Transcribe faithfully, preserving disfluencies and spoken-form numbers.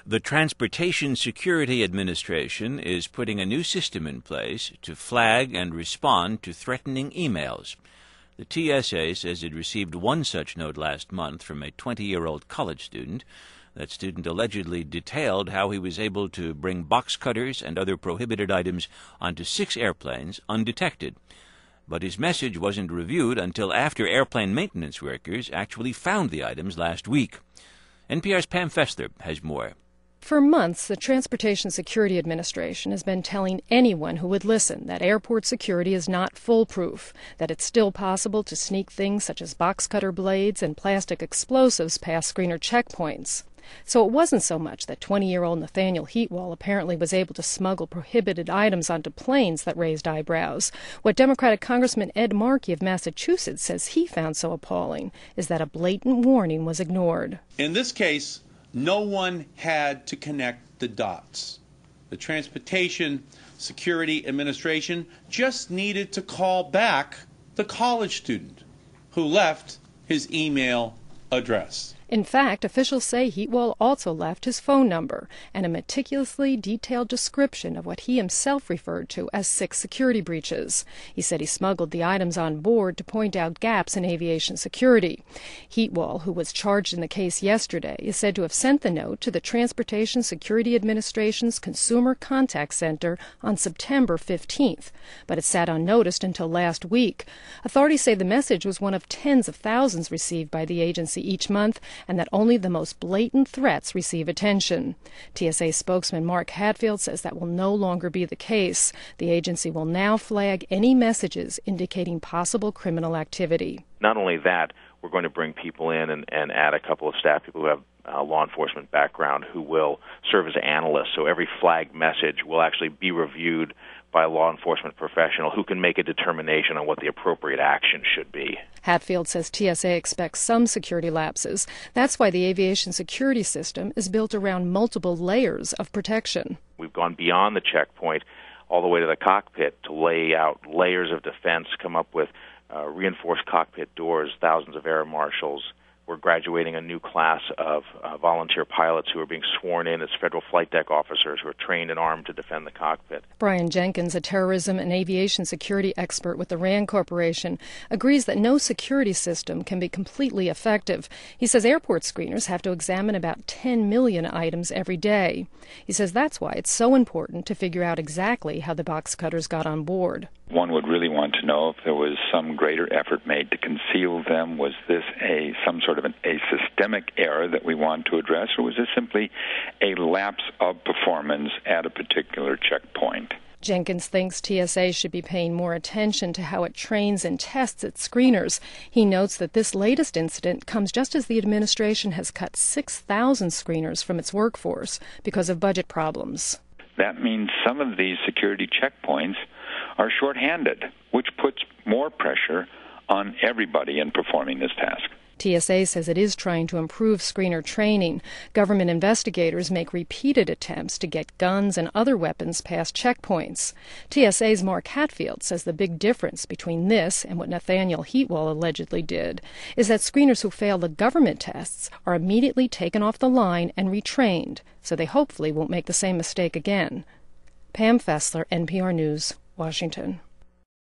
The Transportation Security Administration is putting a new system in place to flag and respond to threatening emails. The T S A says it received one such note last month from a twenty-year-old college student. That student allegedly detailed how he was able to bring box cutters and other prohibited items onto six airplanes undetected. But his message wasn't reviewed until after airplane maintenance workers actually found the items last week. N P R's Pam Fessler has more. For months, the Transportation Security Administration has been telling anyone who would listen that airport security is not foolproof, that it's still possible to sneak things such as box cutter blades and plastic explosives past screener checkpoints. So it wasn't so much that twenty-year-old Nathaniel Heatwell apparently was able to smuggle prohibited items onto planes that raised eyebrows. What Democratic Congressman Ed Markey of Massachusetts says he found so appalling is that a blatant warning was ignored. In this case, no one had to connect the dots. The Transportation Security Administration just needed to call back the college student who left his email address. In fact, officials say Heatwell also left his phone number and a meticulously detailed description of what he himself referred to as six security breaches. He said he smuggled the items on board to point out gaps in aviation security. Heatwell, who was charged in the case yesterday, is said to have sent the note to the Transportation Security Administration's Consumer Contact Center on September fifteenth, but it sat unnoticed until last week. Authorities say the message was one of tens of thousands received by the agency each month, and that only the most blatant threats receive attention. T S A spokesman Mark Hatfield says that will no longer be the case. The agency will now flag any messages indicating possible criminal activity. Not only that, we're going to bring people in and, and add a couple of staff people who have uh, law enforcement background who will serve as analysts. So every flagged message will actually be reviewed by a law enforcement professional who can make a determination on what the appropriate action should be. Hatfield says T S A expects some security lapses. That's why the aviation security system is built around multiple layers of protection. We've gone beyond the checkpoint all the way to the cockpit to lay out layers of defense, come up with uh, reinforced cockpit doors, thousands of air marshals. We're graduating a new class of uh, volunteer pilots who are being sworn in as federal flight deck officers who are trained and armed to defend the cockpit. Brian Jenkins, a terrorism and aviation security expert with the RAND Corporation, agrees that no security system can be completely effective. He says airport screeners have to examine about ten million items every day. He says that's why it's so important to figure out exactly how the box cutters got on board. One would really want to know if there was some greater effort made to conceal them. Was this a some sort of an, a systemic error that we want to address, or was this simply a lapse of performance at a particular checkpoint? Jenkins thinks T S A should be paying more attention to how it trains and tests its screeners. He notes that this latest incident comes just as the administration has cut six thousand screeners from its workforce because of budget problems. That means some of these security checkpoints are shorthanded, which puts more pressure on everybody in performing this task. T S A says it is trying to improve screener training. Government investigators make repeated attempts to get guns and other weapons past checkpoints. T S A's Mark Hatfield says the big difference between this and what Nathaniel Heatwell allegedly did is that screeners who fail the government tests are immediately taken off the line and retrained, so they hopefully won't make the same mistake again. Pam Fessler, N P R News, Washington.